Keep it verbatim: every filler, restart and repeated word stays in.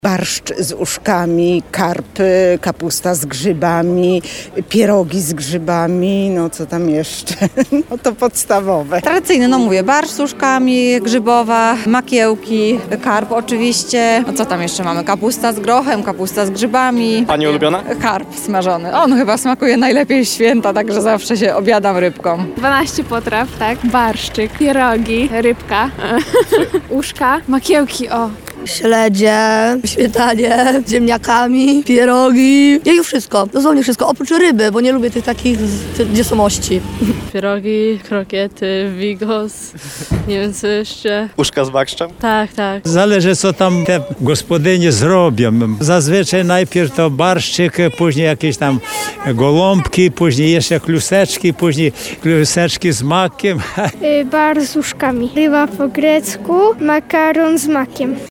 Barszcz z uszkami, karpy, kapusta z grzybami, pierogi z grzybami, no co tam jeszcze? No to podstawowe. Tradycyjny, no mówię, barszcz z uszkami, grzybowa, makiełki, karp oczywiście. No co tam jeszcze mamy? Kapusta z grochem, kapusta z grzybami. Pani ulubiona? Karp smażony. On chyba smakuje najlepiej w święta, także zawsze się obiadam rybką. dwanaście potraw, tak? Barszczyk, pierogi, rybka, uszka, makiełki, o. Śledzie, śmietanie, z ziemniakami, pierogi. Ja już wszystko, dosłownie wszystko, oprócz ryby, bo nie lubię tych takich, gdzie są mości. Pierogi, krokiety, bigos, nie wiem co jeszcze. Uszka z bakszczem? Tak, tak. Zależy co tam te gospodynie zrobią. Zazwyczaj najpierw to barszczyk, później jakieś tam gołąbki, później jeszcze kluseczki, później kluseczki z makiem. Barszcz z uszkami, ryba po grecku, makaron z makiem.